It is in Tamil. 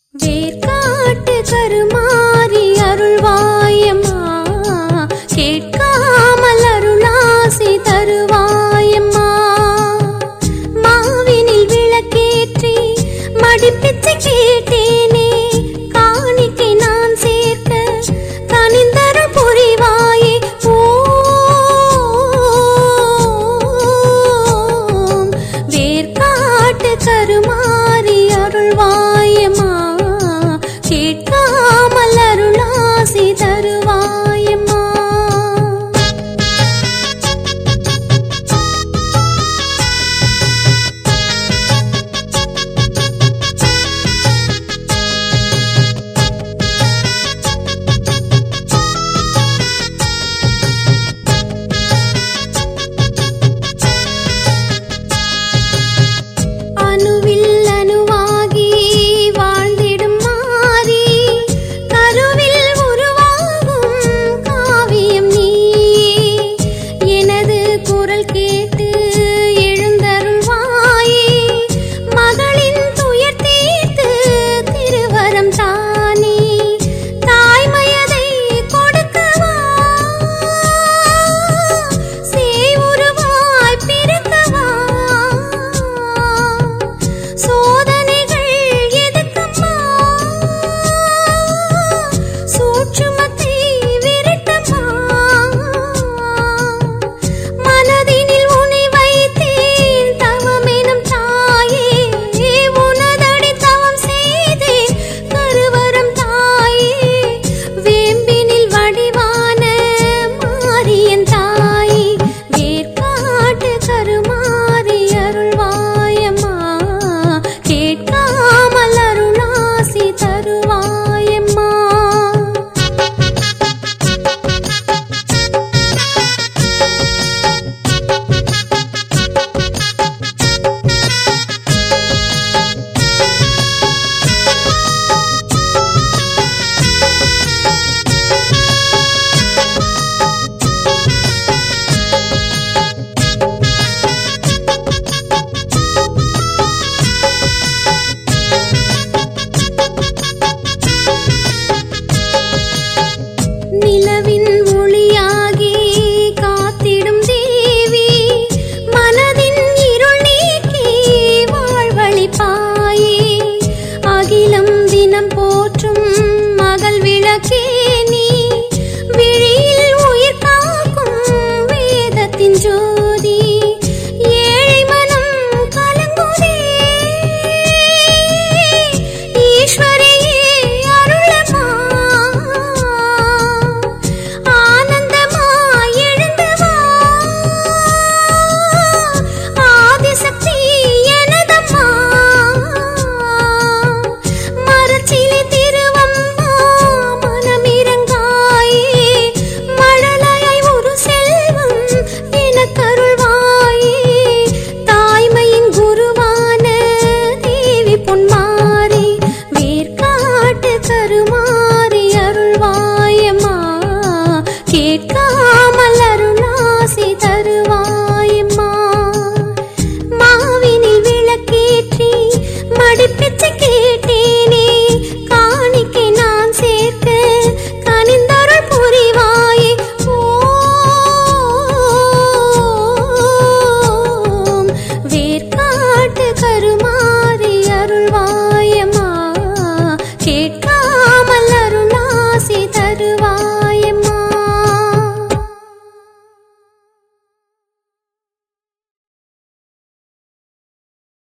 வேர்க்காட்டு கருமாறி அருள்வாயம்மா, கேட்காமல் அருளாசி தருவாயம்மா. மாவினில் விளக்கேற்றி மடிப்பிச்சு கேட்டேனே, காணிக்கை நான் சேர்க்க கனிந்தருள் புரிவாயே. ஓம் வேர்க்காட்டு கருமாறி அருள்வாயம்மா, கேட்காமல் அருளாசி தருவாயம்மா. அணுவில் அணுவாகி வாழ்ந்திடும் மாறி, கருவில் உருவாகும் காவியம் நீ. எனது குரல் கேட்டு எழுந்தருள்வாயே, மகளின் துயர் தீர்த்து திருவரம் தானே. தாய்மையதை கொடுக்கவா, சேவுருவாய் பிறக்கவா. சோதனைகள் எதுக்கம்மா, சூட்சுமத்தை விரட்டம்மா. மனதினில் உன்னை வைத்தேன் தவமெனும் தாயே, உனதடி தவம் செய்தேன் கருவரம் தாயே. வேம்பினில் வடிவான மாரியன் தாயே, வேர்க்காட்டு கருமாறி அருள்வாயம்மா, கேட்காமல் அருளாசி தருவாயம்மா. நிலவின் ஒளியாகி காத்திடும் தேவி, மனதின் இருள் நீக்கி வாழ்வளிப்பாயே. அகிலம் தினம் போற்றும் மகள் விளக்கே நீ, விழியில் உயிர் காக்கும் வேதத்தின் ஜோதி. ஏழை மனம் கலங்குதே, ஈஸ்வரியே அருளம்மா. ஆனந்தமாய் எழுந்து வா, ஆதிசக்தி எனதம்மா. மரச்சிலை திருவம்மா, மனமிரங்காயே. மழலையாய் ஒரு செல்வம் எனக்கருள்வாயே. தாய்மையின் குருவான தேவி பொன்மாரி, வேர்க்காட்டு கருமாறி அருள்வாயம்மா, கேட்காமல் அருளாசி தருவாயம்மா. மாவினில் விளக்கேற்றி மடிப்பிச்சு கேட்டேனே, காணிக்கை நான் சேர்க்க கனிந்தருள் புரிவாயே. ஓம் வேர்க்காட்டு கருமாறி அருள்வாயம்மா, கேட்காமல் அருளாசி தருவாய்.